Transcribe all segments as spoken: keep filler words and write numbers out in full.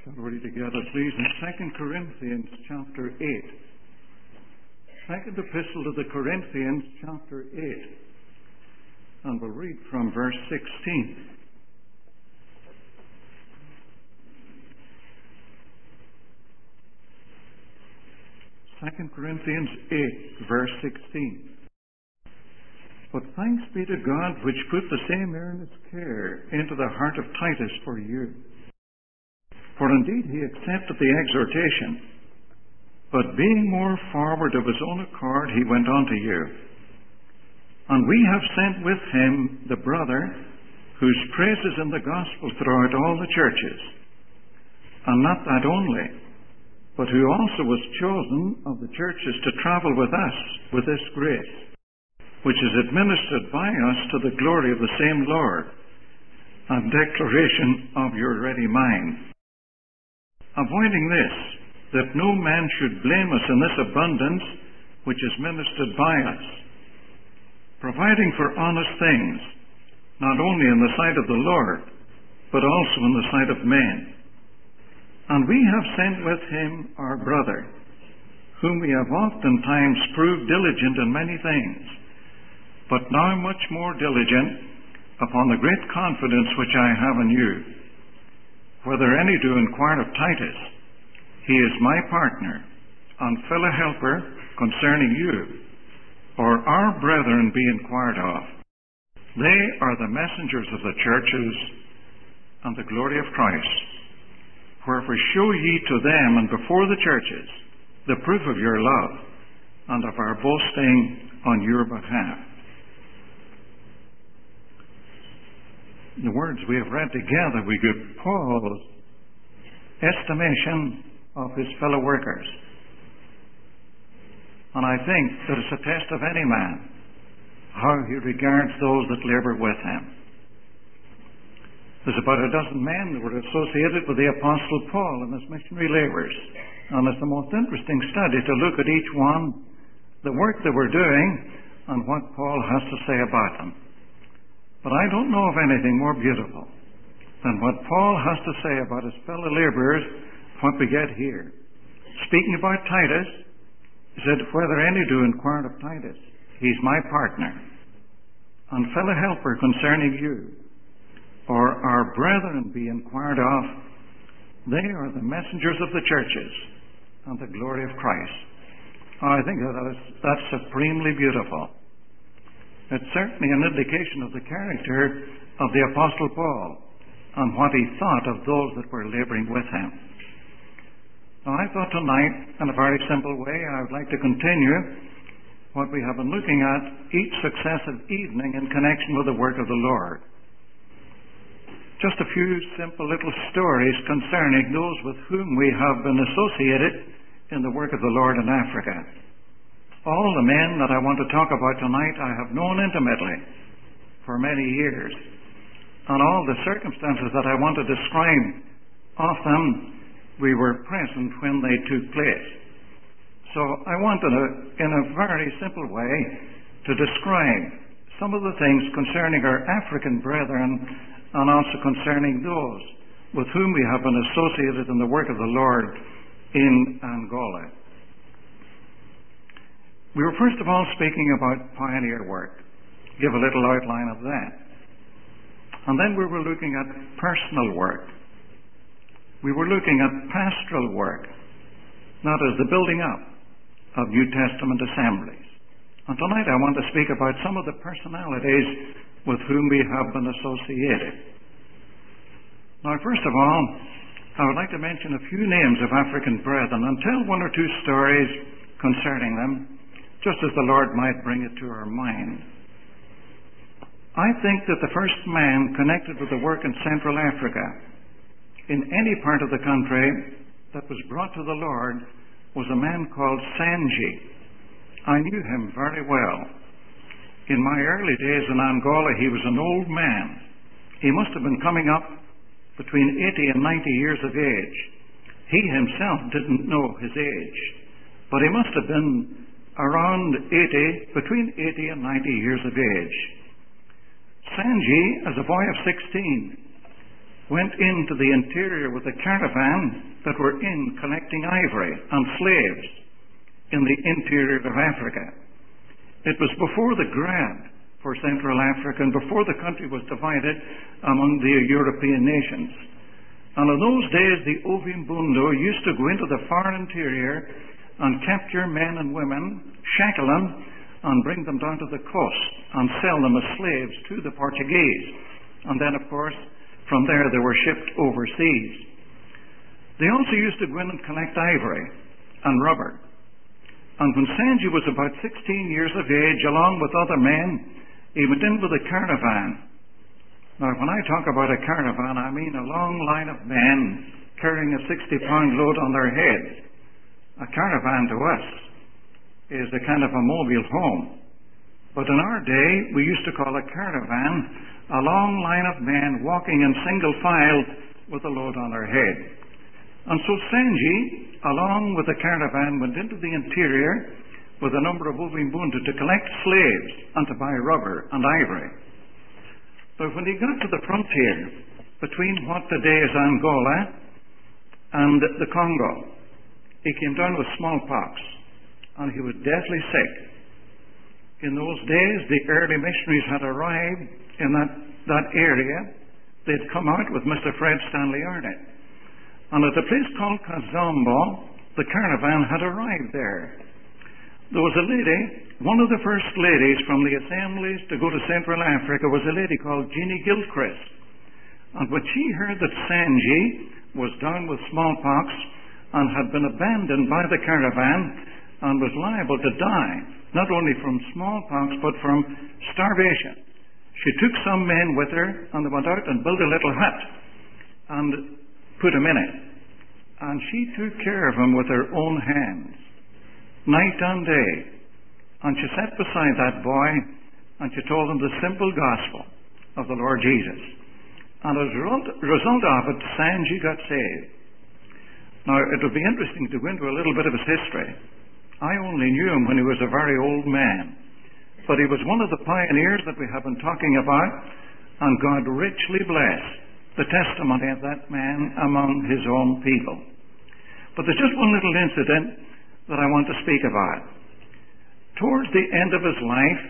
Shall we read together, please, in Second Corinthians chapter eight. Second Epistle to the Corinthians chapter eight. And we'll read from verse sixteen. Second Corinthians eight, verse sixteen. But thanks be to God, which put the same earnest care into the heart of Titus for you. For indeed he accepted the exhortation, but being more forward of his own accord, he went on to you. And we have sent with him the brother, whose praise is in the gospel throughout all the churches. And not that only, but who also was chosen of the churches to travel with us with this grace, which is administered by us to the glory of the same Lord, and declaration of your ready mind. Avoiding this, that no man should blame us in this abundance which is ministered by us, providing for honest things, not only in the sight of the Lord, but also in the sight of men. And we have sent with him our brother, whom we have oftentimes proved diligent in many things, but now much more diligent upon the great confidence which I have in you. Whether any do inquire of Titus, he is my partner and fellow helper concerning you, or our brethren be inquired of. They are the messengers of the churches and the glory of Christ. Wherefore show ye to them and before the churches the proof of your love and of our boasting on your behalf. The words we have read together, we give Paul's estimation of his fellow workers. And I think that it's a test of any man how he regards those that labour with him. There's about a dozen men that were associated with the Apostle Paul in his missionary labours. And it's the most interesting study to look at each one, the work they were doing, and what Paul has to say about them. But I don't know of anything more beautiful than what Paul has to say about his fellow labourers, what we get here. Speaking about Titus, he said, whether any do inquire of Titus, he's my partner and fellow helper concerning you, or our brethren be inquired of. They are the messengers of the churches and the glory of Christ. I think that is, that's supremely beautiful. It's certainly an indication of the character of the Apostle Paul and what he thought of those that were labouring with him. Now, I thought tonight, in a very simple way, I would like to continue what we have been looking at each successive evening in connection with the work of the Lord. Just a few simple little stories concerning those with whom we have been associated in the work of the Lord in Africa. All the men that I want to talk about tonight I have known intimately for many years. And all the circumstances that I want to describe of them, we were present when they took place. So I wanted to, in a very simple way, to describe some of the things concerning our African brethren and also concerning those with whom we have been associated in the work of the Lord in Angola. We were first of all speaking about pioneer work, give a little outline of that. And then we were looking at personal work. We were looking at pastoral work, not as the building up of New Testament assemblies. And tonight I want to speak about some of the personalities with whom we have been associated. Now, first of all, I would like to mention a few names of African brethren and tell one or two stories concerning them, just as the Lord might bring it to our mind. I think that the first man connected with the work in Central Africa, in any part of the country that was brought to the Lord, was a man called Sanji. I knew him very well. In my early days in Angola, he was an old man. He must have been coming up between eighty and ninety years of age. He himself didn't know his age, but he must have been around eighty, between eighty and ninety years of age. Sanji, as a boy of sixteen, went into the interior with a caravan that were in collecting ivory and slaves in the interior of Africa. It was before the grab for Central Africa and before the country was divided among the European nations. And in those days, the Ovimbundo used to go into the far interior and capture men and women, shackle them, and bring them down to the coast and sell them as slaves to the Portuguese. And then, of course, from there they were shipped overseas. They also used to go in and collect ivory and rubber. And when Sanji was about sixteen years of age, along with other men, he went in with a caravan. Now, when I talk about a caravan, I mean a long line of men carrying a sixty-pound load on their heads. A caravan to us is a kind of a mobile home. But in our day, we used to call a caravan a long line of men walking in single file with a load on their head. And so Sanji, along with the caravan, went into the interior with a number of Ovimbundu to collect slaves and to buy rubber and ivory. But when he got to the frontier between what today is Angola and the Congo, he came down with smallpox, and he was deathly sick. In those days, the early missionaries had arrived in that, that area. They'd come out with Mister Fred Stanley Arnott. And at a place called Kazombo, the caravan had arrived there. There was a lady, one of the first ladies from the assemblies to go to Central Africa was a lady called Jeannie Gilchrist. And when she heard that Sanji was down with smallpox and had been abandoned by the caravan and was liable to die, not only from smallpox but from starvation, she took some men with her and they went out and built a little hut and put him in it. And she took care of him with her own hands, night and day. And she sat beside that boy and she told him the simple gospel of the Lord Jesus. And as a result, result of it, Sanji got saved. Now, it would be interesting to go into a little bit of his history. I only knew him when he was a very old man. But he was one of the pioneers that we have been talking about, and God richly blessed the testimony of that man among his own people. But there's just one little incident that I want to speak about. Towards the end of his life,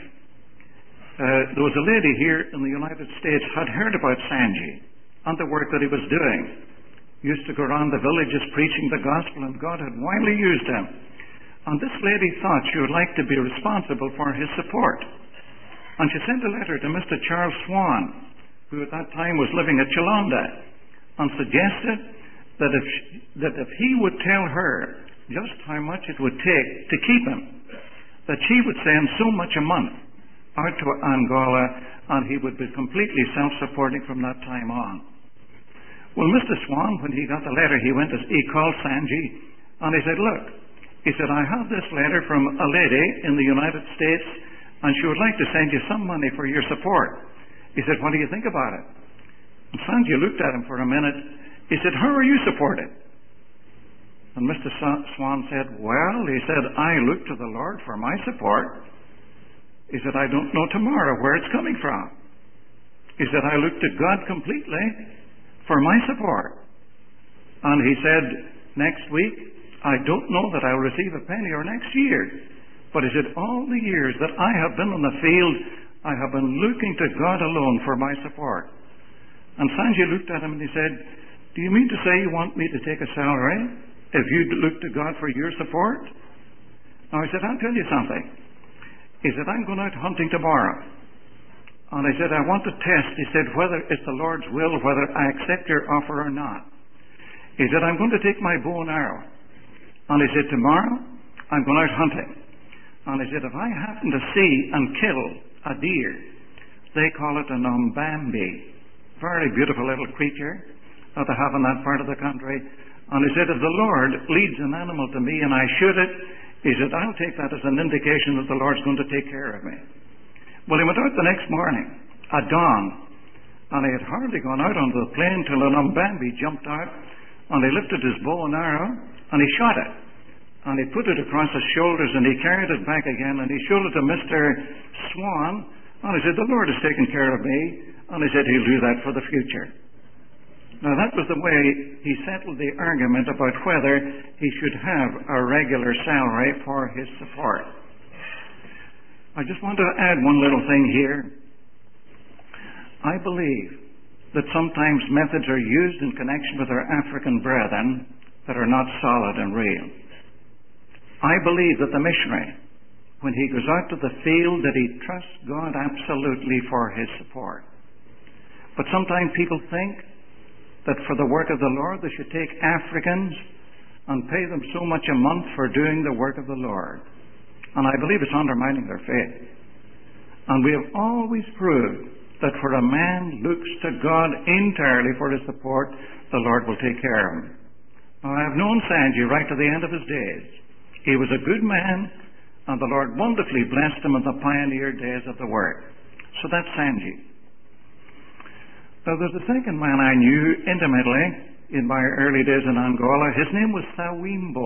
uh, there was a lady here in the United States had heard about Sanji and the work that he was doing. He used to go around the villages preaching the gospel, and God had widely used him. And this lady thought she would like to be responsible for his support. And she sent a letter to Mister Charles Swan, who at that time was living at Chalonda, and suggested that if, she, that if he would tell her just how much it would take to keep him, that she would send so much a month out to Angola, and he would be completely self-supporting from that time on. Well, Mister Swan, when he got the letter, he went to, he called Sanji, and he said, look, he said, I have this letter from a lady in the United States, and she would like to send you some money for your support. He said, what do you think about it? And Sanji looked at him for a minute. He said, how are you supported? And Mister Swan said, well, he said, I look to the Lord for my support. He said, I don't know tomorrow where it's coming from. He said, I look to God completely for my support. And he said, next week, I don't know that I'll receive a penny or next year. But he said, all the years that I have been on the field, I have been looking to God alone for my support. And Sanji looked at him and he said, do you mean to say you want me to take a salary if you look to God for your support? Now he said, I'll tell you something. He said, I'm going out hunting tomorrow. And I said, I want to test, he said, whether it's the Lord's will, whether I accept your offer or not. He said, I'm going to take my bow and arrow. And he said, tomorrow, I'm going out hunting. And he said, if I happen to see and kill a deer, they call it an umbambi. Very beautiful little creature that they have in that part of the country. And he said, if the Lord leads an animal to me and I shoot it, he said, I'll take that as an indication that the Lord's going to take care of me. Well, he went out the next morning at dawn, and he had hardly gone out onto the plain till an umbambi jumped out, and he lifted his bow and arrow, and he shot it. And he put it across his shoulders, and he carried it back again, and he showed it to Mister Swan, and he said, the Lord has taken care of me, and he said, he'll do that for the future. Now that was the way he settled the argument about whether he should have a regular salary for his support. I just want to add one little thing here. I believe that sometimes methods are used in connection with our African brethren that are not solid and real. I believe that the missionary, when he goes out to the field, that he trusts God absolutely for his support. But sometimes people think that for the work of the Lord they should take Africans and pay them so much a month for doing the work of the Lord. And I believe it's undermining their faith. And we have always proved that for a man looks to God entirely for his support, the Lord will take care of him. Now, I have known Sanji right to the end of his days. He was a good man, and the Lord wonderfully blessed him in the pioneer days of the work. So that's Sanji. Now, there's a second man I knew intimately in my early days in Angola. His name was Sawimbo.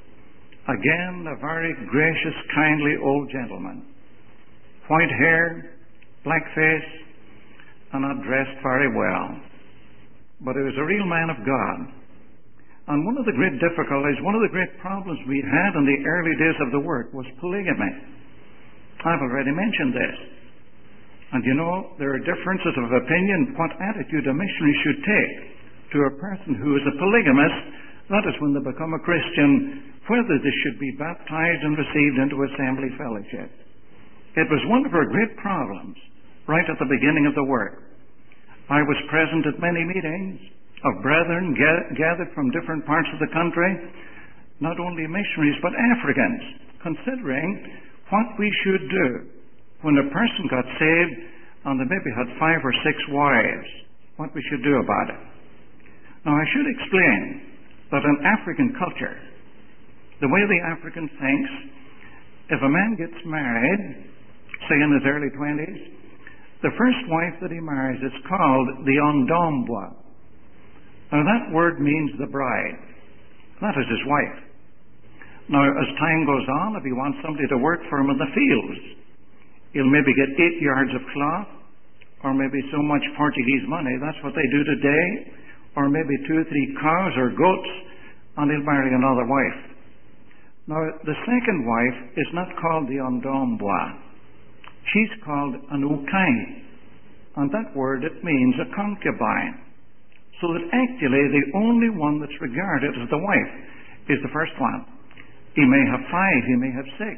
Again, a very gracious, kindly old gentleman. White hair, black face, and not dressed very well. But he was a real man of God. And one of the great difficulties, one of the great problems we had in the early days of the work was polygamy. I've already mentioned this. And you know, there are differences of opinion what attitude a missionary should take to a person who is a polygamist. That is when they become a Christian, whether they should be baptized and received into assembly fellowship. It was one of our great problems right at the beginning of the work. I was present at many meetings of brethren gathered from different parts of the country, not only missionaries but Africans, considering what we should do when a person got saved and they maybe had five or six wives, what we should do about it. Now, I should explain that in African culture, the way the African thinks, if a man gets married, say in his early twenties, the first wife that he marries is called the Ondombwa. Now, that word means the bride. That is his wife. Now, as time goes on, if he wants somebody to work for him in the fields, he'll maybe get eight yards of cloth, or maybe so much Portuguese money. That's what they do today. Or maybe two or three cows or goats, and he'll marry another wife. Now, the second wife is not called the Ondombwa. She's called an Ukai. And that word, it means a concubine. So that actually the only one that's regarded as the wife is the first one. He may have five, he may have six.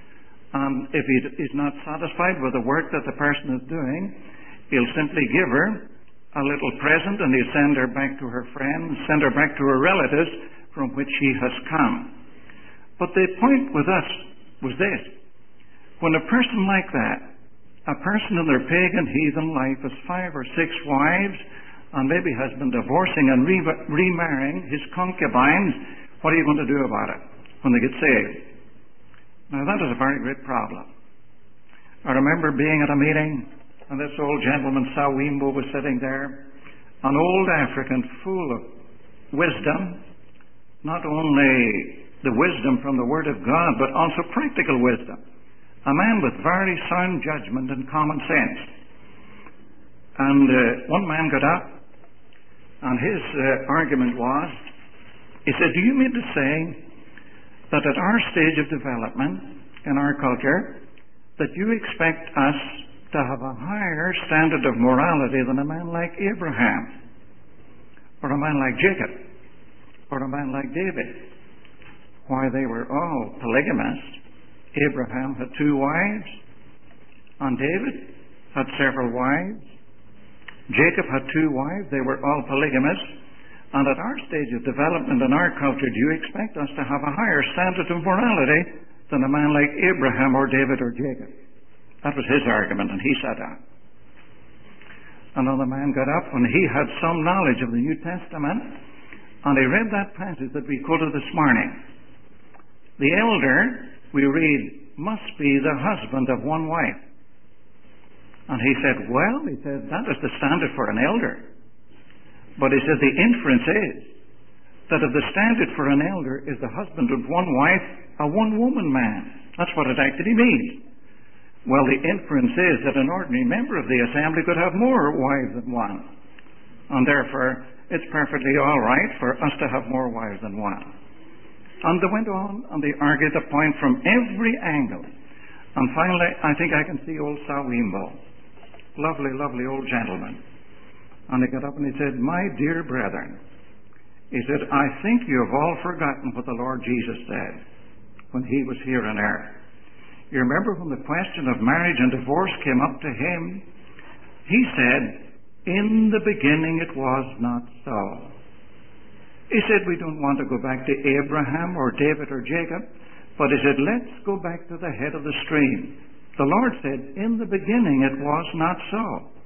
And if he is not satisfied with the work that the person is doing, he'll simply give her a little present and he'll send her back to her friends, send her back to her relatives from which she has come. But the point with us was this. When a person like that, a person in their pagan heathen life has five or six wives and maybe has been divorcing and re- remarrying his concubines, what are you going to do about it when they get saved? Now, that is a very great problem. I remember being at a meeting, and this old gentleman, Sawimbo, was sitting there, an old African full of wisdom, not only the wisdom from the Word of God, but also practical wisdom. A man with very sound judgment and common sense. And uh, one man got up, and his uh, argument was, he said, do you mean to say that at our stage of development in our culture, that you expect us to have a higher standard of morality than a man like Abraham, or a man like Jacob, or a man like David? Why, they were all polygamists. Abraham had two wives, and David had several wives. Jacob had two wives. They were all polygamists. And at our stage of development in our culture, do you expect us to have a higher standard of morality than a man like Abraham or David or Jacob? That was his argument, and he sat down. Another man got up, and he had some knowledge of the New Testament, and he read that passage that we quoted this morning. The elder, we read, must be the husband of one wife. And he said, well, he said, that is the standard for an elder. But he said the inference is that if the standard for an elder is the husband of one wife, a one-woman man. That's what it actually means. Well, the inference is that an ordinary member of the assembly could have more wives than one. and therefore it's perfectly all right for us to have more wives than one. And they went on and they argued the point from every angle. And finally, I think I can see old Sawimbo, lovely, lovely old gentleman. And he got up and he said, "My dear brethren," he said, "I think you have all forgotten what the Lord Jesus said when he was here on earth. You remember when the question of marriage and divorce came up to him? He said, 'In the beginning it was not so.'" He said, we don't want to go back to Abraham or David or Jacob, but he said, let's go back to the head of the stream. The Lord said, in the beginning it was not so.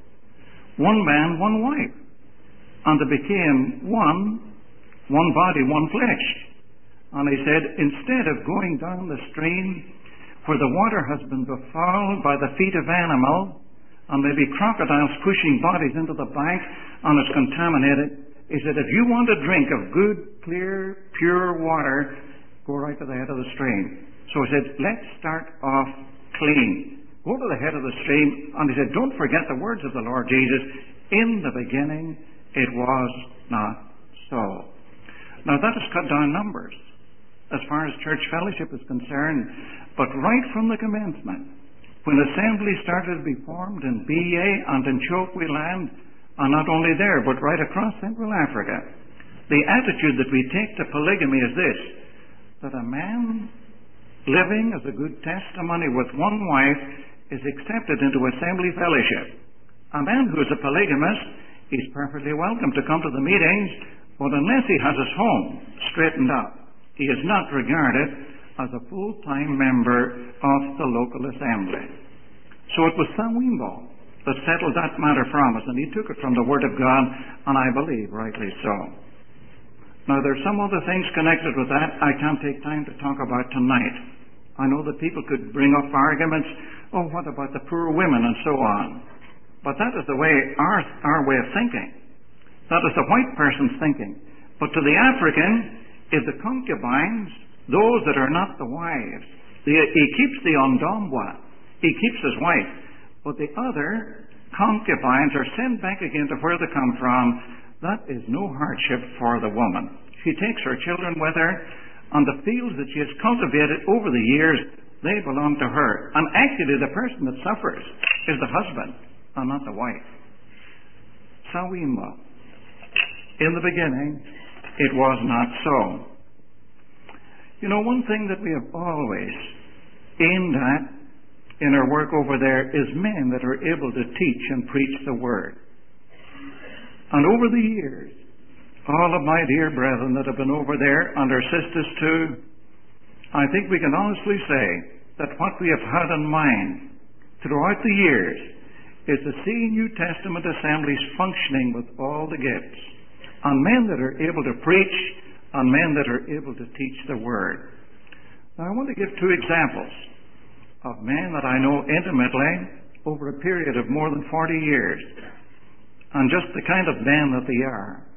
One man, one wife. And they became one, one body, one flesh. And he said, instead of going down the stream where the water has been befouled by the feet of animals, and maybe crocodiles pushing bodies into the bank, and it's contaminated, he said, if you want a drink of good, clear, pure water, go right to the head of the stream. So he said, let's start off clean. Go to the head of the stream. And he said, don't forget the words of the Lord Jesus. In the beginning, it was not so. Now that has cut down numbers as far as church fellowship is concerned. But right from the commencement, when assemblies started to be formed in B A and in Chokwe land, and not only there, but right across Central Africa, the attitude that we take to polygamy is this, that a man living as a good testimony with one wife is accepted into assembly fellowship. A man who is a polygamist, he's perfectly welcome to come to the meetings, but unless he has his home straightened up, he is not regarded as a full-time member of the local assembly. So it was Sawimbo that settled that matter from us, and he took it from the Word of God, and I believe rightly so. Now there's some other things connected with that I can't take time to talk about tonight. I know that people could bring up arguments, oh, what about the poor women and so on. But that is the way our, our way of thinking. That is the white person's thinking. But to the African, if the concubines, those that are not the wives, the, he keeps the ondombwa, he keeps his wife, but the other concubines are sent back again to where they come from. That is no hardship for the woman. She takes her children with her, and the fields that she has cultivated over the years, they belong to her. And actually the person that suffers is the husband and not the wife. Sawimbo. In the beginning, it was not so. You know, one thing that we have always aimed at in our work over there is men that are able to teach and preach the Word. And over the years, all of my dear brethren that have been over there, and our sisters too, I think we can honestly say that what we have had in mind throughout the years is to see New Testament assemblies functioning with all the gifts, and men that are able to preach, and men that are able to teach the Word. Now I want to give two examples of men that I know intimately over a period of more than forty years, and just the kind of men that they are.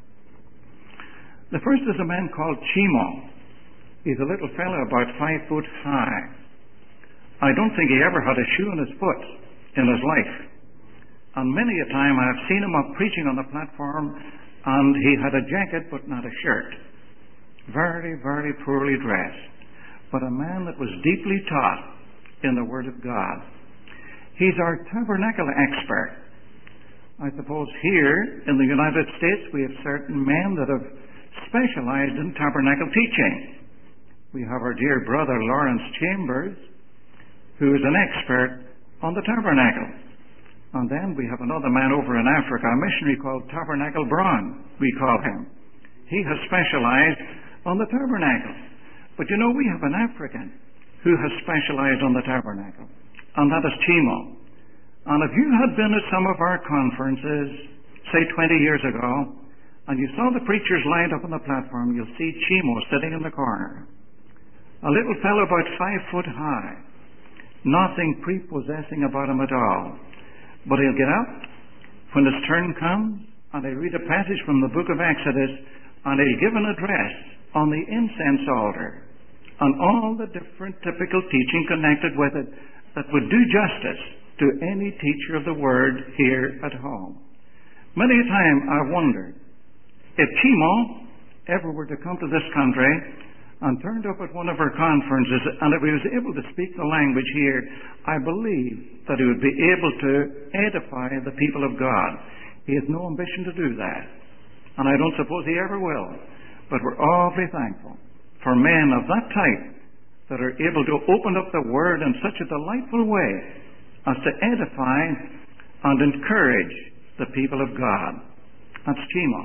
The first is a man called Chimo. He's a little fellow about five foot high. I don't think he ever had a shoe on his foot in his life. And many a time I have seen him up preaching on the platform, and he had a jacket but not a shirt. Very, very poorly dressed, but a man that was deeply taught in the Word of God. He's our tabernacle expert. I suppose here in the United States we have certain men that have specialized in tabernacle teaching. We have our dear brother Lawrence Chambers, who is an expert on the tabernacle. And then we have another man over in Africa, a missionary called Tabernacle Brown, we call him. He has specialized on the tabernacle. But you know, we have an African who has specialized on the tabernacle, and that is Chimo. And if you had been at some of our conferences, say twenty years ago, and you saw the preachers lined up on the platform, you'll see Chimo sitting in the corner. A little fellow about five foot high, nothing prepossessing about him at all. But he'll get up when his turn comes, and he'll read a passage from the book of Exodus, and he'll give an address on the incense altar, and all the different typical teaching connected with it that would do justice to any teacher of the Word here at home. Many a time I've wondered if Chimo ever were to come to this country and turned up at one of our conferences, and if he was able to speak the language here, I believe that he would be able to edify the people of God. He has no ambition to do that, and I don't suppose he ever will. But we're awfully thankful for men of that type that are able to open up the Word in such a delightful way as to edify and encourage the people of God. That's Chimo.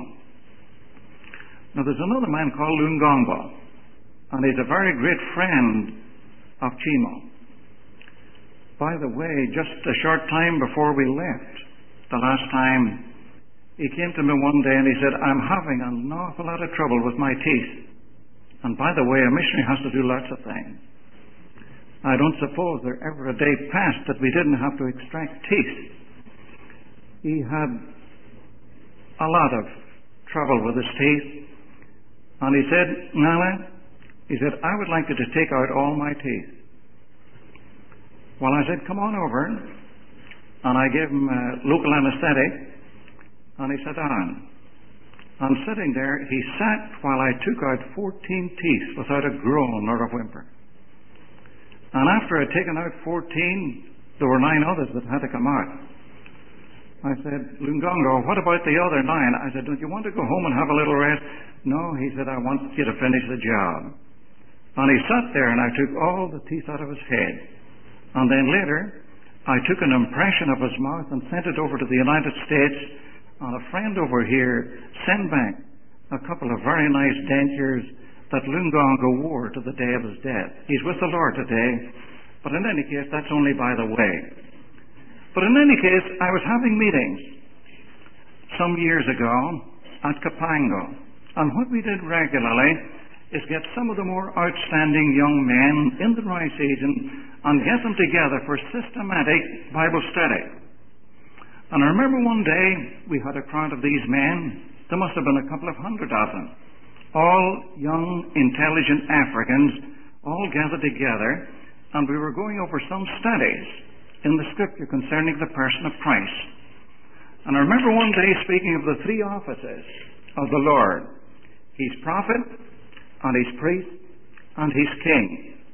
Now there's another man called Lungongo, and he's a very great friend of Chimo. By the way, just a short time before we left, the last time, he came to me one day and he said, I'm having an awful lot of trouble with my teeth. And by the way, a missionary has to do lots of things. I don't suppose there ever a day passed that we didn't have to extract teeth. He had a lot of trouble with his teeth. And he said, Nana, he said, I would like you to take out all my teeth. Well, I said, come on over. And I gave him a local anesthetic. And he sat down. And sitting there, he sat while I took out fourteen teeth without a groan or a whimper. And after I'd taken out fourteen, there were nine others that had to come out. I said, Lungongo, what about the other nine? I said, don't you want to go home and have a little rest? No, he said, I want you to finish the job. And he sat there and I took all the teeth out of his head. And then later, I took an impression of his mouth and sent it over to the United States. And a friend over here sent back a couple of very nice dentures that Lungongo wore to the day of his death. He's with the Lord today. But in any case, that's only by the way. But in any case, I was having meetings some years ago at Kapango. And what we did regularly is get some of the more outstanding young men in the dry season and get them together for systematic Bible study. And I remember one day we had a crowd of these men. There must have been a couple of hundred of them. All young, intelligent Africans, all gathered together, and we were going over some studies in the Scripture concerning the person of Christ. And I remember one day speaking of the three offices of the Lord. He's prophet, and he's priest, and he's king.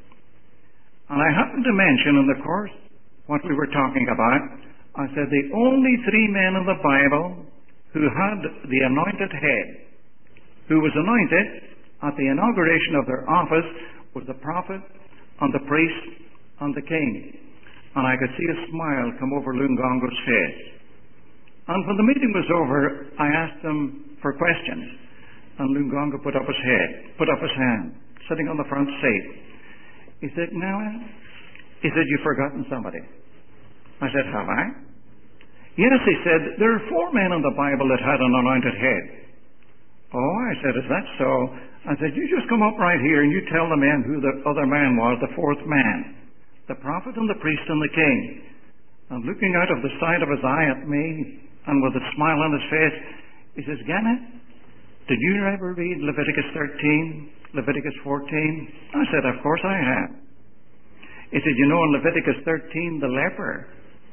And I happened to mention in the course what we were talking about. I said the only three men in the Bible who had the anointed head, who was anointed at the inauguration of their office, was the prophet, and the priest, and the king. And I could see a smile come over Lungongo's face. And when the meeting was over, I asked him for questions. And Lungongo put up his head, put up his hand, sitting on the front seat. He said, now, he said, you've forgotten somebody. I said, have I? Yes, he said, there are four men in the Bible that had an anointed head. Oh, I said, is that so? I said, you just come up right here and you tell the men who the other man was, the fourth man. The prophet and the priest and the king. And looking out of the side of his eye at me, and with a smile on his face, he says, Gannett, did you ever read Leviticus thirteen, Leviticus fourteen? I said, of course I have. He said, you know, in Leviticus thirteen, the leper,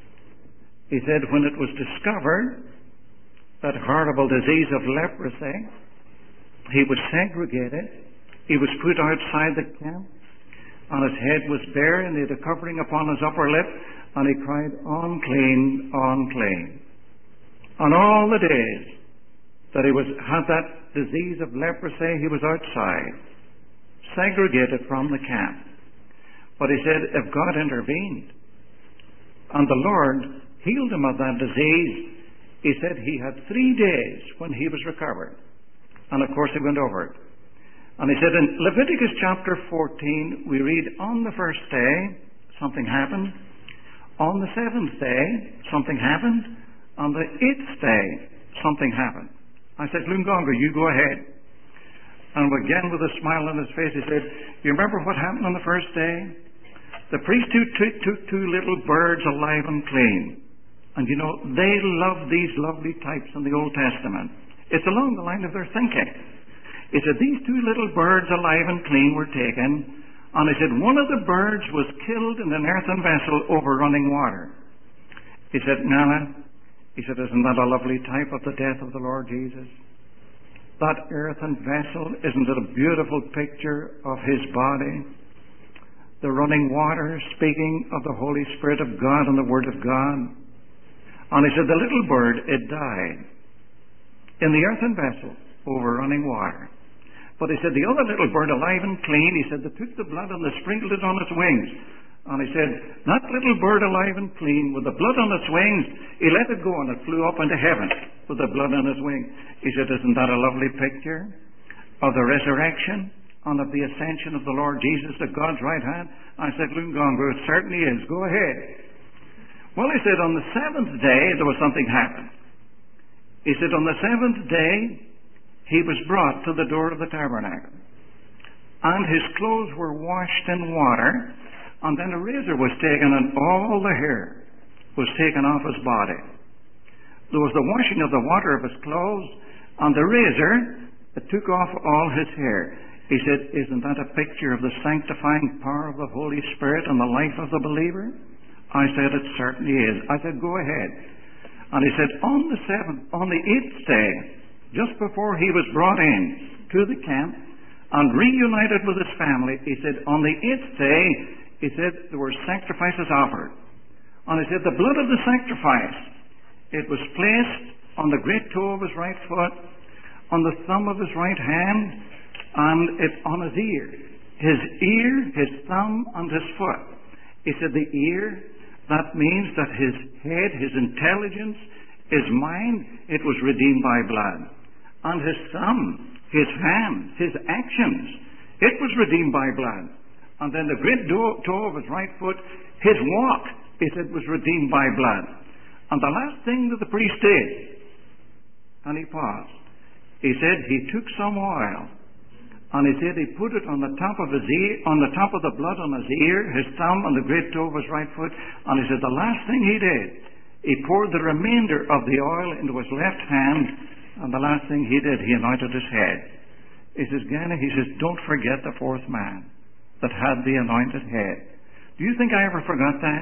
he said, when it was discovered, that horrible disease of leprosy, he was segregated, he was put outside the camp, and his head was bare, and he had a covering upon his upper lip, and he cried, unclean, unclean. On all the days that he was had that disease of leprosy, he was outside, segregated from the camp. But he said, if God intervened, and the Lord healed him of that disease, he said he had three days when he was recovered. And of course he went over it. And he said in Leviticus chapter fourteen, we read, on the first day, something happened. On the seventh day, something happened. On the eighth day, something happened. I said, Lungongo, you go ahead. And again with a smile on his face, he said, you remember what happened on the first day? The priest who took, took two little birds alive and clean. And you know, they loved these lovely types in the Old Testament. It's along the line of their thinking. He said, these two little birds alive and clean were taken, and he said, one of the birds was killed in an earthen vessel over running water. He said, Nana, He said, isn't that a lovely type of the death of the Lord Jesus? That earthen vessel, isn't it a beautiful picture of his body? The running water, speaking of the Holy Spirit of God and the Word of God. And he said, the little bird, it died in the earthen vessel over running water. But he said, the other little bird, alive and clean, he said, they took the blood and they sprinkled it on its wings. And he said, that little bird, alive and clean, with the blood on its wings, he let it go and it flew up into heaven with the blood on its wings. He said, isn't that a lovely picture of the resurrection and of the ascension of the Lord Jesus at God's right hand? I said, Lungongo, it certainly is. Go ahead. Well, he said, on the seventh day, there was something happened. He said, on the seventh day, he was brought to the door of the tabernacle. And his clothes were washed in water. And then a razor was taken, and all the hair was taken off his body. There was the washing of the water of his clothes, and the razor that took off all his hair. He said, isn't that a picture of the sanctifying power of the Holy Spirit and the life of the believer? I said, it certainly is. I said, go ahead. And he said, on the seventh, on the eighth day, just before he was brought in to the camp and reunited with his family, he said, on the eighth day, he said, there were sacrifices offered. And he said, the blood of the sacrifice, it was placed on the great toe of his right foot, on the thumb of his right hand, and it on his ear. His ear, his thumb, and his foot. He said, the ear, that means that his head, his intelligence, his mind, it was redeemed by blood. And his thumb, his hand, his actions, it was redeemed by blood. And then the great toe of his right foot, his walk, he said, was redeemed by blood. And the last thing that the priest did, and he paused, he said he took some oil, and he said he put it on the top of his ear, on the top of the blood on his ear, his thumb, and the great toe of his right foot. And he said the last thing he did, he poured the remainder of the oil into his left hand, and the last thing he did, he anointed his head. He says, Gana, he says, don't forget the fourth man that had the anointed head. Do you think I ever forgot that?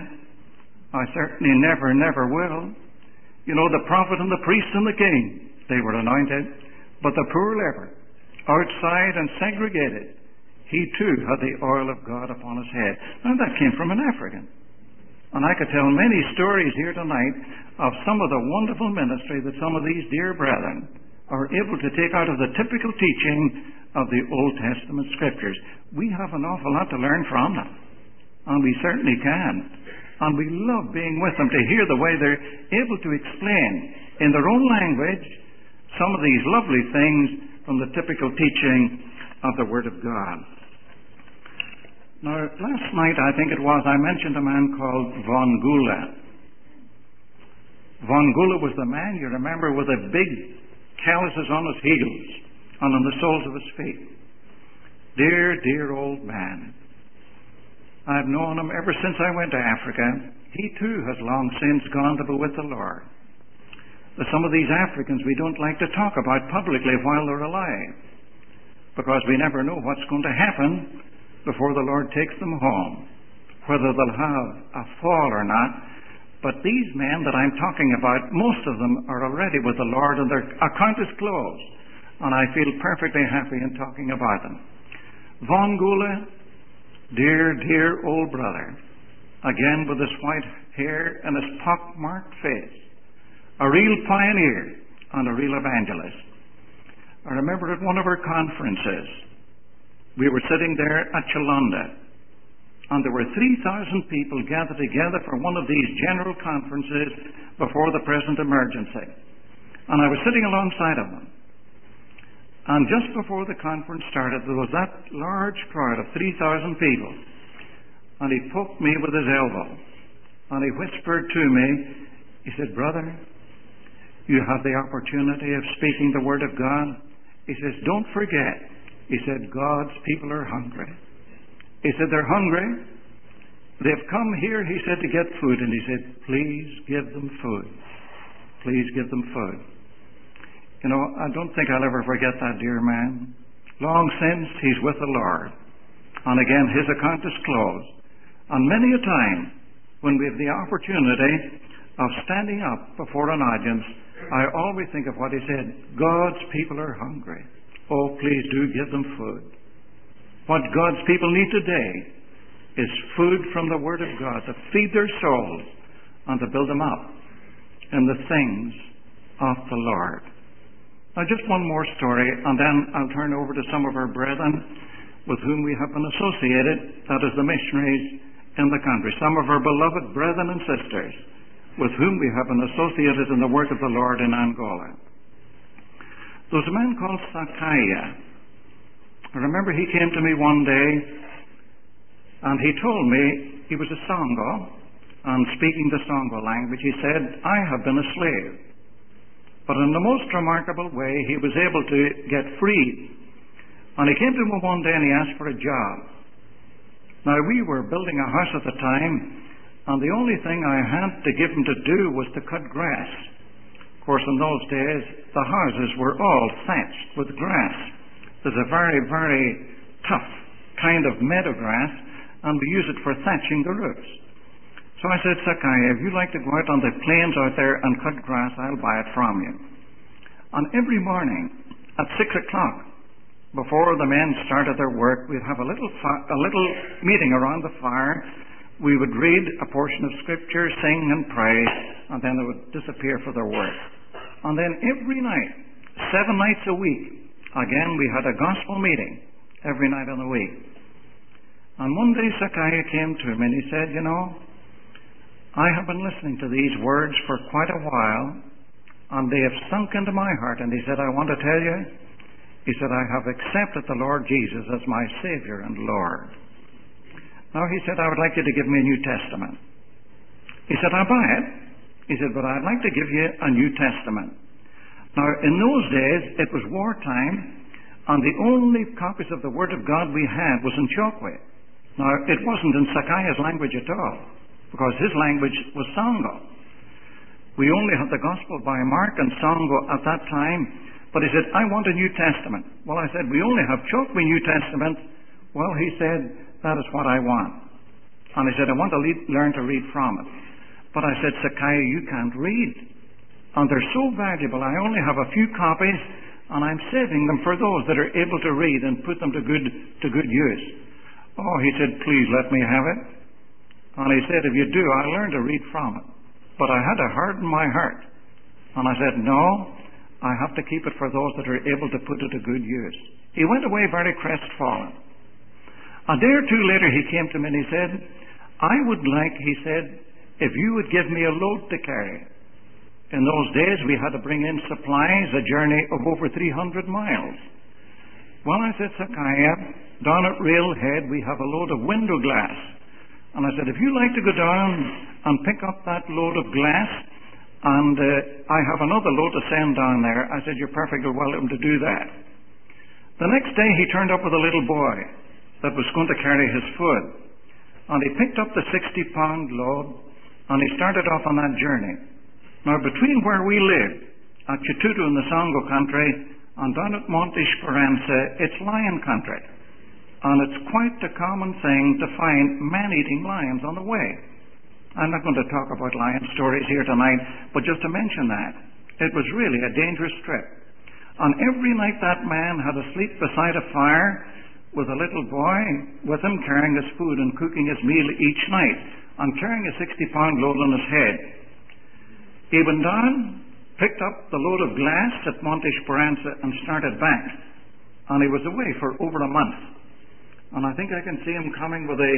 I certainly never, never will. You know, the prophet and the priest and the king, they were anointed. But the poor leper, outside and segregated, he too had the oil of God upon his head. Now that came from an African. And I could tell many stories here tonight of some of the wonderful ministry that some of these dear brethren are able to take out of the typical teaching of the Old Testament Scriptures. We have an awful lot to learn from them. And we certainly can. And we love being with them to hear the way they're able to explain in their own language some of these lovely things from the typical teaching of the Word of God. Now, last night, I think it was, I mentioned a man called Von Gula. Von Gula was the man, you remember, with the big calluses on his heels and on the soles of his feet. Dear, dear old man. I've known him ever since I went to Africa. He too has long since gone to be with the Lord. But some of these Africans we don't like to talk about publicly while they're alive, because we never know what's going to happen before the Lord takes them home, whether they'll have a fall or not. But these men that I'm talking about, most of them are already with the Lord, and their account is closed. And I feel perfectly happy in talking about them. Von Gula, dear, dear old brother, again with his white hair and his pock-marked face, a real pioneer and a real evangelist. I remember at one of our conferences, we were sitting there at Chalunda, and there were three thousand people gathered together for one of these general conferences before the present emergency. And I was sitting alongside of them. And just before the conference started, there was that large crowd of three thousand people. And he poked me with his elbow. And he whispered to me, he said, brother, you have the opportunity of speaking the Word of God. He says, don't forget. He said, God's people are hungry. He said, they're hungry. They've come here, he said, to get food. And he said, please give them food. Please give them food. You know, I don't think I'll ever forget that dear man. Long since he's with the Lord. And again, his account is closed. And many a time, when we have the opportunity of standing up before an audience, I always think of what he said, God's people are hungry. Oh, please do give them food. What God's people need today is food from the Word of God to feed their souls and to build them up in the things of the Lord. Now, just one more story, and then I'll turn over to some of our brethren with whom we have been associated, that is the missionaries in the country, some of our beloved brethren and sisters with whom we have been associated in the work of the Lord in Angola. There was a man called Sakaya. I remember he came to me one day, and he told me he was a Songo, and speaking the Songo language, he said, I have been a slave. But in the most remarkable way, he was able to get freed. And he came to me one day and he asked for a job. Now, we were building a house at the time, and the only thing I had to give him to do was to cut grass. Of course, in those days, the houses were all thatched with grass. There's a very, very tough kind of meadow grass, and we use it for thatching the roofs. So I said, Sakaya, if you'd like to go out on the plains out there and cut grass, I'll buy it from you. And every morning at six o'clock, before the men started their work, we'd have a little fi- a little meeting around the fire. We would read a portion of Scripture, sing and pray, and then they would disappear for their work. And then every night, seven nights a week, again we had a gospel meeting every night of the week. And one day Sakaya came to me and he said, you know, I have been listening to these words for quite a while, and they have sunk into my heart. And he said, I want to tell you, he said, I have accepted the Lord Jesus as my Savior and Lord. Now, he said, I would like you to give me a New Testament. He said, I'll buy it. He said, but I'd like to give you a New Testament. Now, in those days, it was wartime, and the only copies of the Word of God we had was in Chokwe. Now, it wasn't in Sakaya's language at all, because his language was Songo. We only had the Gospel by Mark and Songo at that time, but he said, I want a New Testament. Well, I said, we only have Chokwe New Testament. Well, he said, that is what I want. And he said, I want to lead, learn to read from it. But I said, Sakaya, you can't read. And they're so valuable. I only have a few copies, and I'm saving them for those that are able to read and put them to good, to good use. Oh, he said, please let me have it. And he said, if you do, I'll learn to read from it. But I had to harden my heart. And I said, no, I have to keep it for those that are able to put it to good use. He went away very crestfallen. A day or two later, he came to me and he said, I would like, he said, if you would give me a load to carry. In those days, we had to bring in supplies, a journey of over three hundred miles. Well, I said, Sakaya, down at Railhead, we have a load of window glass. And I said, if you'd like to go down and pick up that load of glass, and uh, I have another load to send down there, I said, you're perfectly welcome to do that. The next day, he turned up with a little boy that was going to carry his food. And he picked up the sixty-pound load, and he started off on that journey. Now, between where we lived, at Chitutu in the Songo country, and down at Monte Esperanza, it's lion country. And it's quite a common thing to find man-eating lions on the way. I'm not going to talk about lion stories here tonight, but just to mention that, it was really a dangerous trip. And every night that man had to sleep beside a fire with a little boy with him carrying his food and cooking his meal each night and carrying a sixty-pound load on his head. He went down, picked up the load of glass at Monte Esperanza and started back. And he was away for over a month. And I think I can see him coming with a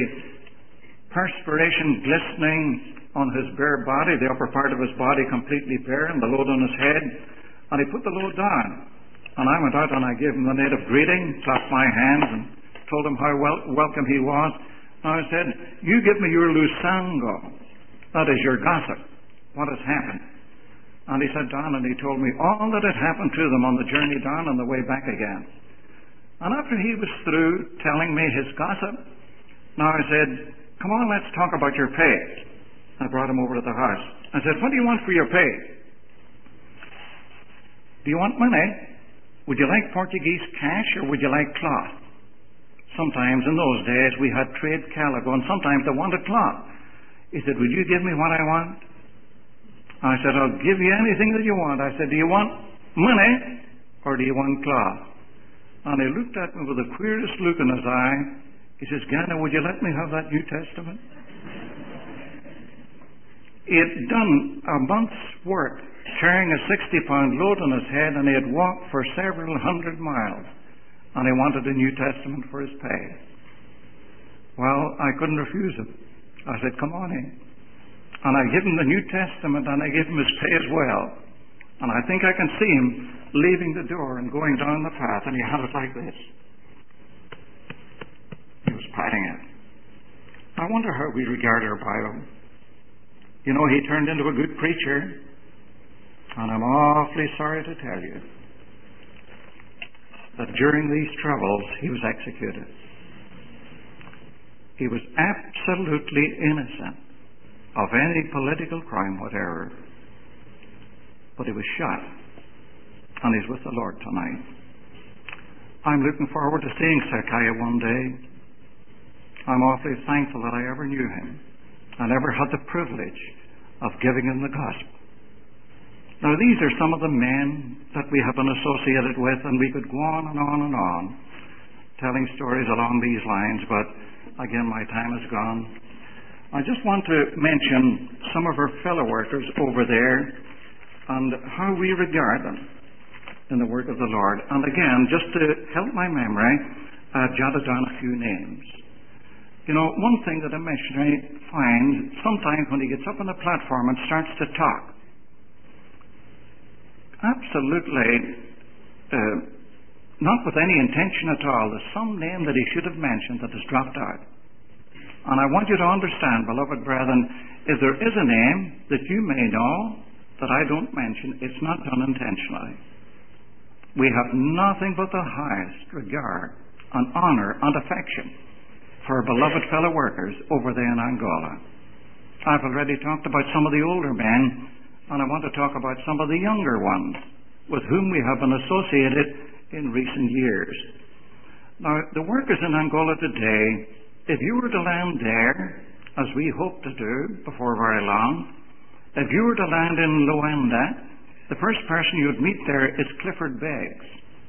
perspiration glistening on his bare body, the upper part of his body completely bare, and the load on his head. And he put the load down. And I went out and I gave him the native greeting, clapped my hands, and told him how wel- welcome he was. And I said, you give me your lusango. That is your gossip. What has happened? And he sat down and he told me all that had happened to them on the journey down and the way back again. And after he was through telling me his gossip, now I said, come on, let's talk about your pay. I brought him over to the house. I said, what do you want for your pay? Do you want money? Would you like Portuguese cash or would you like cloth? Sometimes in those days we had trade calico and sometimes they wanted cloth. He said, would you give me what I want? I said, I'll give you anything that you want. I said, do you want money or do you want cloth? And he looked at me with the queerest look in his eye. He says, Ganna, would you let me have that New Testament? He had done a month's work carrying a sixty-pound load on his head, and he had walked for several hundred miles, and he wanted a New Testament for his pay. Well, I couldn't refuse him. I said, come on in. And I gave him the New Testament, and I gave him his pay as well. And I think I can see him leaving the door and going down the path, and he had it like this. He was patting it. I wonder how we regard our Bible. You know, he turned into a good preacher, and I'm awfully sorry to tell you that during these troubles he was executed. He was absolutely innocent of any political crime whatever, but he was shot, and he's with the Lord tonight. I'm looking forward to seeing Zacchaeus one day. I'm awfully thankful that I ever knew him and ever had the privilege of giving him the gospel. Now, these are some of the men that we have been associated with, and we could go on and on and on telling stories along these lines, but again, my time is gone. I just want to mention some of our fellow workers over there and how we regard them in the work of the Lord. And again, just to help my memory, I jotted down a few names. You know, one thing that a missionary finds sometimes when he gets up on the platform and starts to talk, absolutely uh, not with any intention at all, there's some name that he should have mentioned that has dropped out. And I want you to understand, beloved brethren, if there is a name that you may know that I don't mention, it's not done intentionally. We have nothing but the highest regard and honor and affection for our beloved fellow workers over there in Angola. I've already talked about some of the older men, and I want to talk about some of the younger ones with whom we have been associated in recent years. Now, the workers in Angola today, if you were to land there, as we hope to do before very long, if you were to land in Luanda, the first person you would meet there is Clifford Beggs.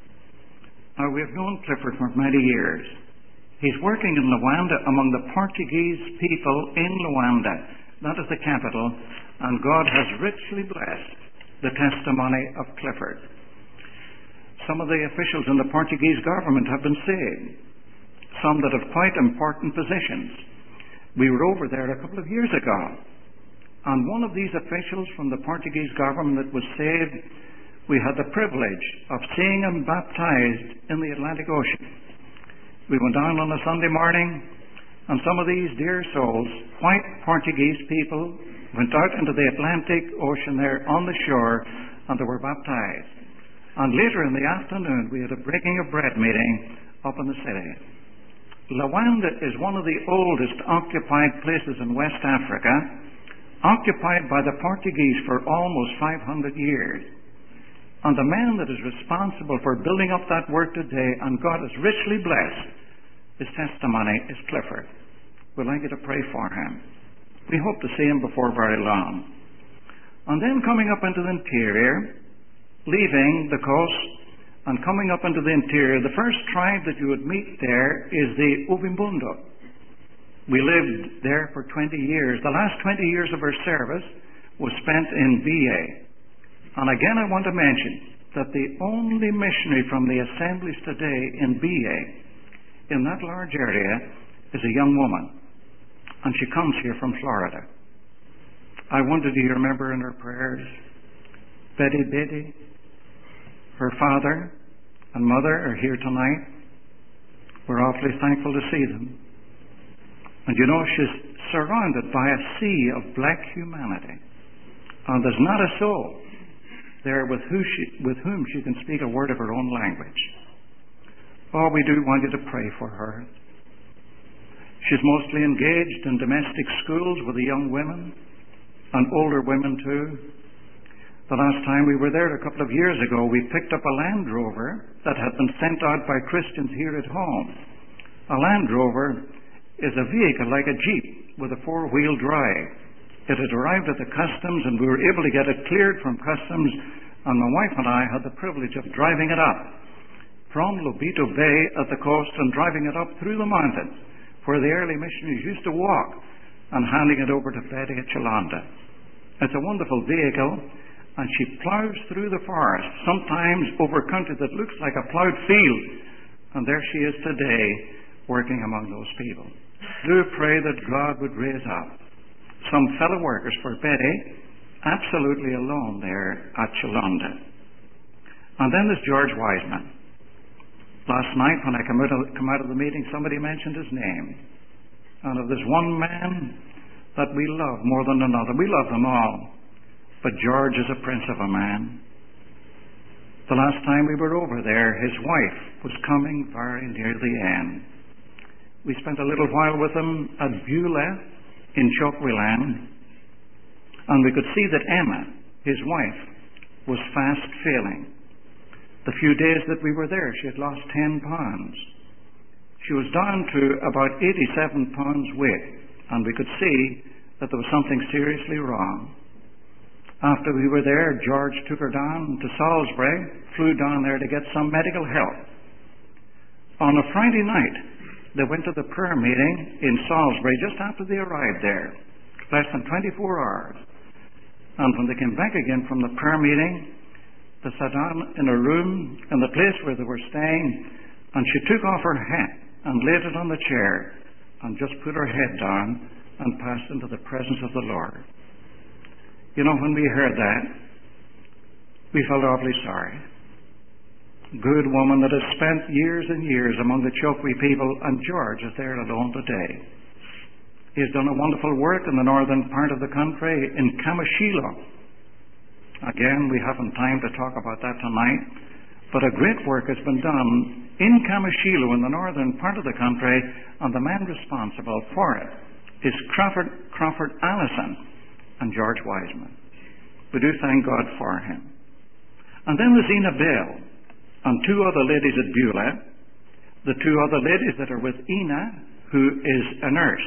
Now, we've known Clifford for many years. He's working in Luanda among the Portuguese people in Luanda. That is the capital, and God has richly blessed the testimony of Clifford. Some of the officials in the Portuguese government have been saved, some that have quite important positions. We were over there a couple of years ago, and one of these officials from the Portuguese government that was saved, we had the privilege of seeing him baptized in the Atlantic Ocean. We went down on a Sunday morning, and some of these dear souls, white Portuguese people, went out into the Atlantic Ocean there on the shore, and they were baptized. And later in the afternoon, we had a breaking of bread meeting up in the city. Luanda is one of the oldest occupied places in West Africa, occupied by the Portuguese for almost five hundred years. And the man that is responsible for building up that work today, and God has richly blessed his testimony, is Clifford. We'd like you to pray for him. We hope to see him before very long. And then coming up into the interior, leaving the coast and coming up into the interior, the first tribe that you would meet there is the Ubimbundo. We lived there for twenty years. The last twenty years of our service was spent in B A. And again, I want to mention that the only missionary from the assemblies today in B A, in that large area, is a young woman. And she comes here from Florida. I wonder, do you remember in her prayers? Betty Betty, her father and mother are here tonight. We're awfully thankful to see them. And you know, she's surrounded by a sea of black humanity. And there's not a soul there with, who she, with whom she can speak a word of her own language. Oh, we do want you to pray for her. She's mostly engaged in domestic schools with the young women and older women too. The last time we were there a couple of years ago, we picked up a Land Rover that had been sent out by Christians here at home. A Land Rover is a vehicle like a Jeep with a four-wheel drive. It had arrived at the customs, and we were able to get it cleared from customs, and my wife and I had the privilege of driving it up from Lobito Bay at the coast and driving it up through the mountains where the early missionaries used to walk and handing it over to Betty at Chalanda. It's a wonderful vehicle, and she plows through the forest, sometimes over country that looks like a plowed field, and there she is today working among those people. Do pray that God would raise up some fellow workers for Betty, absolutely alone there at Chalanda. And then there's George Wiseman. Last night when I come out, of, come out of the meeting, somebody mentioned his name. And if there's one man that we love more than another, we love them all, but George is a prince of a man. The last time we were over there, his wife was coming very near the end. We spent a little while with him at Beulah in Chokwilan, and we could see that Emma, his wife, was fast failing. The few days that we were there, she had lost ten pounds. She was down to about eighty-seven pounds weight, and we could see that there was something seriously wrong. After we were there, George took her down to Salisbury, flew down there to get some medical help. On a Friday night, they went to the prayer meeting in Salisbury just after they arrived there, less than twenty-four hours. And when they came back again from the prayer meeting, they sat down in a room in the place where they were staying, and she took off her hat and laid it on the chair and just put her head down and passed into the presence of the Lord. You know, when we heard that, we felt awfully sorry. Good woman that has spent years and years among the Chokwi people, and George is there alone today. He has done a wonderful work in the northern part of the country, in Kamashilo. Again, we haven't time to talk about that tonight, but a great work has been done in Kamashilo in the northern part of the country, and the man responsible for it is Crawford, Crawford Allison and George Wiseman. We do thank God for him. And then there's Ina Bell and two other ladies at Beulah, the two other ladies that are with Ina, who is a nurse.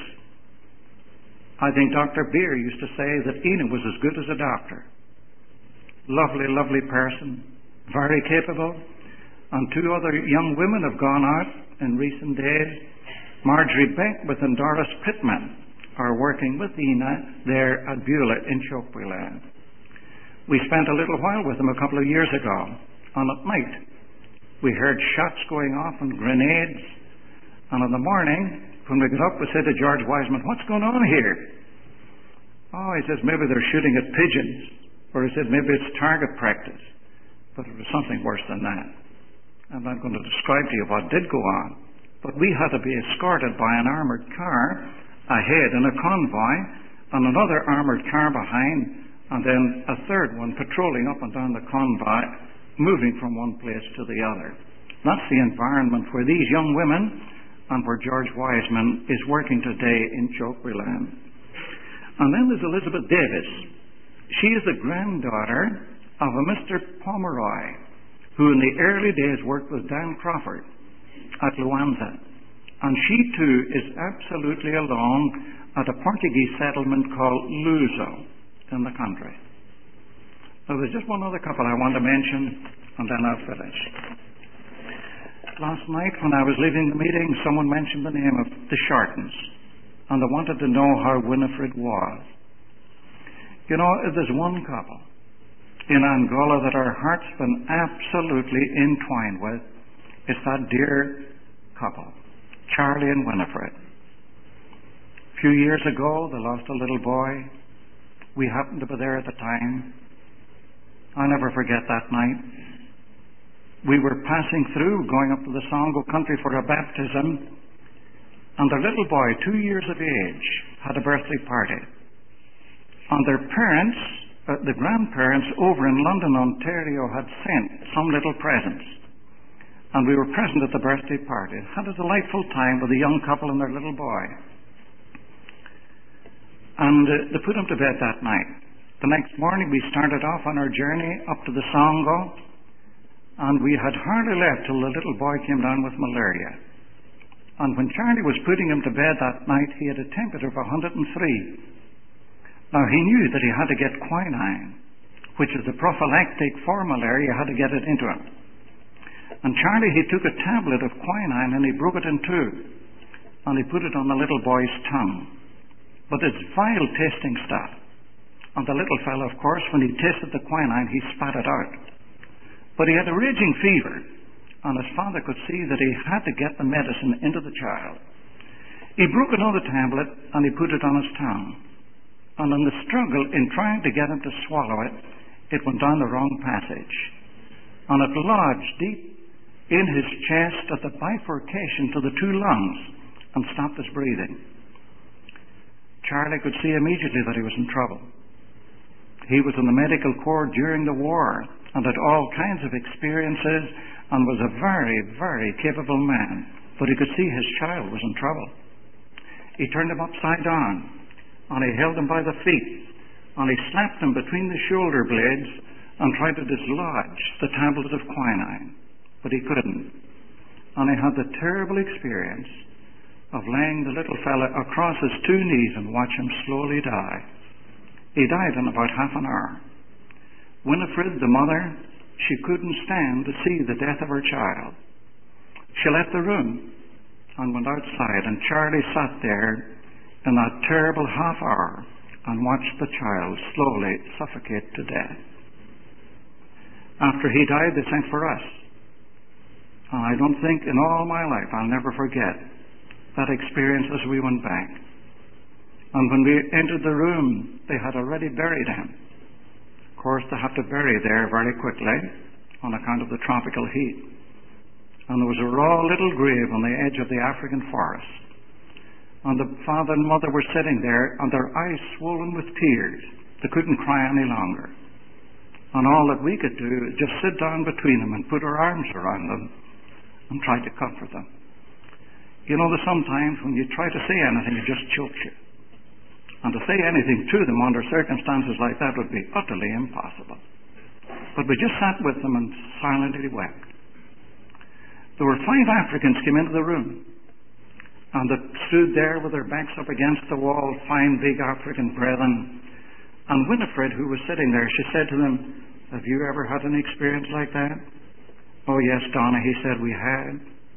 I think Doctor Beer used to say that Ina was as good as a doctor. Lovely, lovely person, very capable. And two other young women have gone out in recent days. Marjorie Beckwith and Doris Pittman are working with Ina there at Beulah in Chokwilan. We spent a little while with them a couple of years ago, and at night we heard shots going off and grenades. And in the morning, when we got up, we said to George Wiseman, "What's going on here?" Oh, he says, maybe they're shooting at pigeons. Or he said, maybe it's target practice. But it was something worse than that. I'm not going to describe to you what did go on. But we had to be escorted by an armoured car ahead in a convoy, and another armoured car behind, and then a third one patrolling up and down the convoy, moving from one place to the other. That's the environment where these young women and where George Wiseman is working today in Chokwilan. And then there's Elizabeth Davis. She is the granddaughter of a Mister Pomeroy, who in the early days worked with Dan Crawford at Luanza. And she too is absolutely alone at a Portuguese settlement called Luso in the country. So there's just one other couple I want to mention, and then I'll finish. Last night when I was leaving the meeting, someone mentioned the name of the Shartons, and they wanted to know how Winifred was. You know, if there's one couple in Angola that our heart's been absolutely entwined with, it's that dear couple, Charlie and Winifred. A few years ago, they lost a little boy. We happened to be there at the time. I'll never forget that night. We were passing through, going up to the Songo country for a baptism, and their little boy, two years of age, had a birthday party. And their parents, uh, the grandparents over in London, Ontario, had sent some little presents. And we were present at the birthday party. Had a delightful time with the young couple and their little boy. And uh, they put him to bed that night. The next morning we started off on our journey up to the Songo, and we had hardly left till the little boy came down with malaria. And when Charlie was putting him to bed that night, he had a temperature of one hundred and three. Now, he knew that he had to get quinine, which is the prophylactic formulary. You had to get it into him. And Charlie, he took a tablet of quinine and he broke it in two, and he put it on the little boy's tongue. But it's vile tasting stuff. And the little fellow, of course, when he tasted the quinine, he spat it out. But he had a raging fever, and his father could see that he had to get the medicine into the child. He broke another tablet and he put it on his tongue. And in the struggle in trying to get him to swallow it, it went down the wrong passage. And it lodged deep in his chest at the bifurcation to the two lungs and stopped his breathing. Charlie could see immediately that he was in trouble. He was in the medical corps during the war and had all kinds of experiences and was a very, very capable man. But he could see his child was in trouble. He turned him upside down, and he held him by the feet, and he slapped him between the shoulder blades and tried to dislodge the tablet of quinine. But he couldn't. And he had the terrible experience of laying the little fella across his two knees and watch him slowly die. He died in about half an hour. Winifred, the mother, she couldn't stand to see the death of her child. She left the room and went outside, and Charlie sat there in that terrible half hour and watched the child slowly suffocate to death. After he died, they sent for us. And I don't think in all my life I'll never forget that experience as we went back. And when we entered the room, they had already buried him. Of course, they have to bury there very quickly on account of the tropical heat. And there was a raw little grave on the edge of the African forest. And the father and mother were sitting there, and their eyes swollen with tears. They couldn't cry any longer. And all that we could do is just sit down between them and put our arms around them and try to comfort them. You know, there's sometimes when you try to say anything, it just chokes you. And to say anything to them under circumstances like that would be utterly impossible. But we just sat with them and silently wept. There were five Africans came into the room, and they stood there with their backs up against the wall, fine big African brethren. And Winifred, who was sitting there, she said to them, "Have you ever had an experience like that?" "Oh yes, Donna," he said, "we had.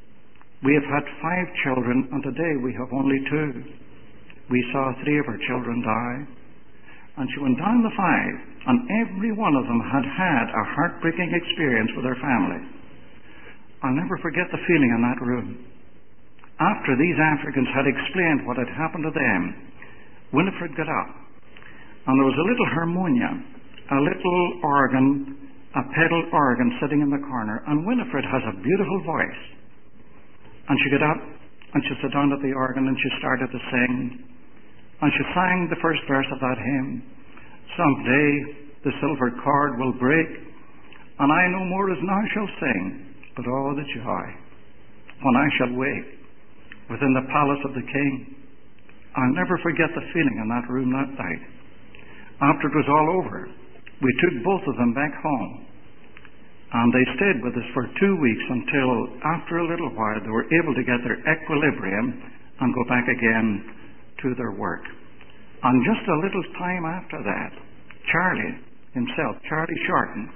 We have had five children, and today we have only two. We saw three of our children die." And she went down the five, and every one of them had had a heartbreaking experience with their family. I'll never forget the feeling in that room. After these Africans had explained what had happened to them, Winifred got up, and there was a little harmonium, a little organ, a pedal organ sitting in the corner, and Winifred has a beautiful voice. And she got up, and she sat down at the organ, and she started to sing. And she sang the first verse of that hymn. "Someday the silver cord will break, and I no more as now shall sing, but oh, the joy when I shall wake within the palace of the King." I'll never forget the feeling in that room that night. After it was all over, we took both of them back home, and they stayed with us for two weeks until, after a little while, they were able to get their equilibrium and go back again to their work. And just a little time after that, Charlie himself, Charlie Shorten,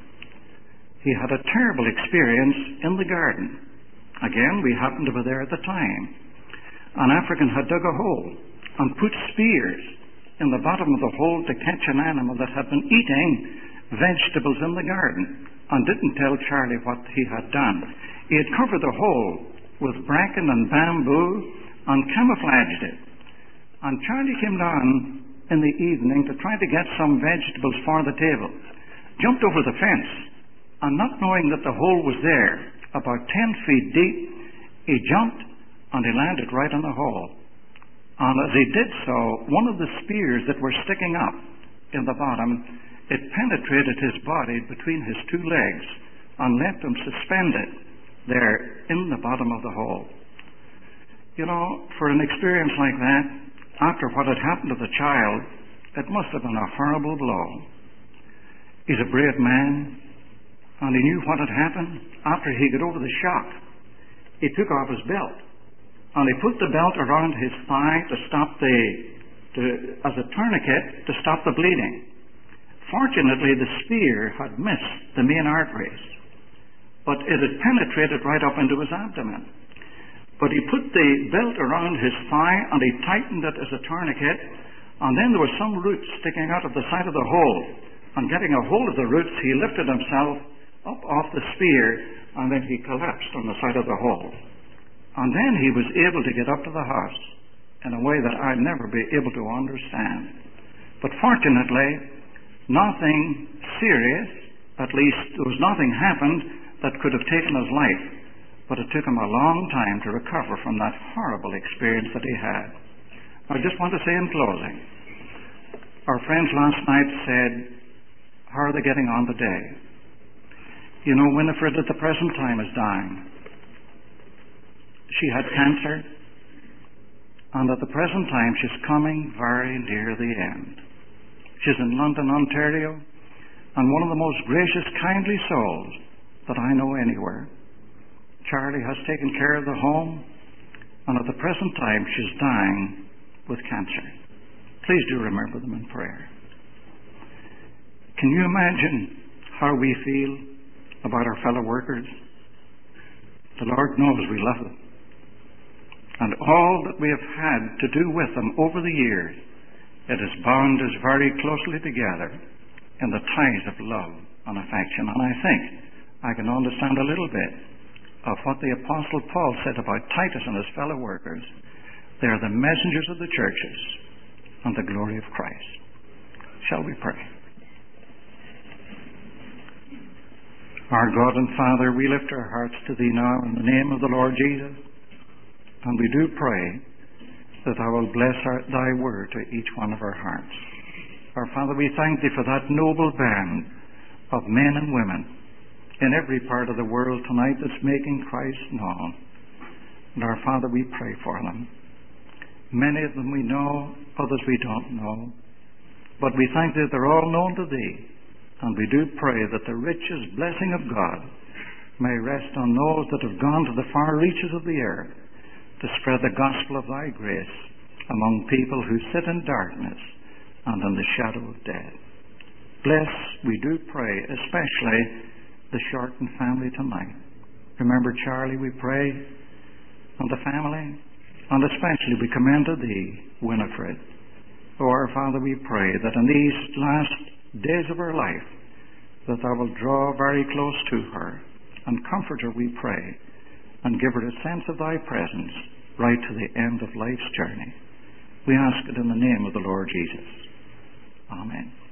he had a terrible experience in the garden. Again, we happened to be there at the time. An African had dug a hole and put spears in the bottom of the hole to catch an animal that had been eating vegetables in the garden, and didn't tell Charlie what he had done. He had covered the hole with bracken and bamboo and camouflaged it. And Charlie came down in the evening to try to get some vegetables for the table, jumped over the fence, and not knowing that the hole was there, about ten feet deep, he jumped and he landed right in the hole. And as he did so, one of the spears that were sticking up in the bottom, it penetrated his body between his two legs and left him suspended there in the bottom of the hole. You know, for an experience like that, after what had happened to the child, it must have been a horrible blow. He's a brave man, and he knew what had happened. After he got over the shock, he took off his belt, and he put the belt around his thigh to stop the to, as a tourniquet to stop the bleeding. Fortunately, the spear had missed the main arteries, but it had penetrated right up into his abdomen. But he put the belt around his thigh and he tightened it as a tourniquet, and then there were some roots sticking out of the side of the hole. And getting a hold of the roots, he lifted himself up off the spear, and then he collapsed on the side of the hole. And then he was able to get up to the house in a way that I'd never be able to understand. But fortunately, nothing serious, at least there was nothing happened that could have taken his life. But it took him a long time to recover from that horrible experience that he had. I just want to say in closing, our friends last night said, how are they getting on today? You know, Winifred at the present time is dying. She had cancer, and at the present time she's coming very near the end. She's in London, Ontario, and one of the most gracious, kindly souls that I know anywhere. Charlie has taken care of the home, and at the present time she's dying with cancer. Please do remember them in prayer. Can you imagine how we feel about our fellow workers? The Lord knows we love them. And all that we have had to do with them over the years, it has bound us very closely together in the ties of love and affection. And I think I can understand a little bit of what the Apostle Paul said about Titus and his fellow workers. They are the messengers of the churches and the glory of Christ. Shall we pray? Our God and Father, we lift our hearts to Thee now in the name of the Lord Jesus, and we do pray that Thou will bless our, Thy word to each one of our hearts. Our Father, we thank Thee for that noble band of men and women in every part of the world tonight that's making Christ known. And our Father, we pray for them. Many of them we know, others we don't know. But we thank Thee that they're all known to Thee. And we do pray that the richest blessing of God may rest on those that have gone to the far reaches of the earth to spread the gospel of Thy grace among people who sit in darkness and in the shadow of death. Bless, we do pray, especially the Shorten family tonight. Remember Charlie, we pray, and the family, and especially we commend to Thee, Winifred. Oh, our Father, we pray that in these last days of her life, that Thou wilt draw very close to her and comfort her, we pray, and give her a sense of Thy presence right to the end of life's journey. We ask it in the name of the Lord Jesus. Amen.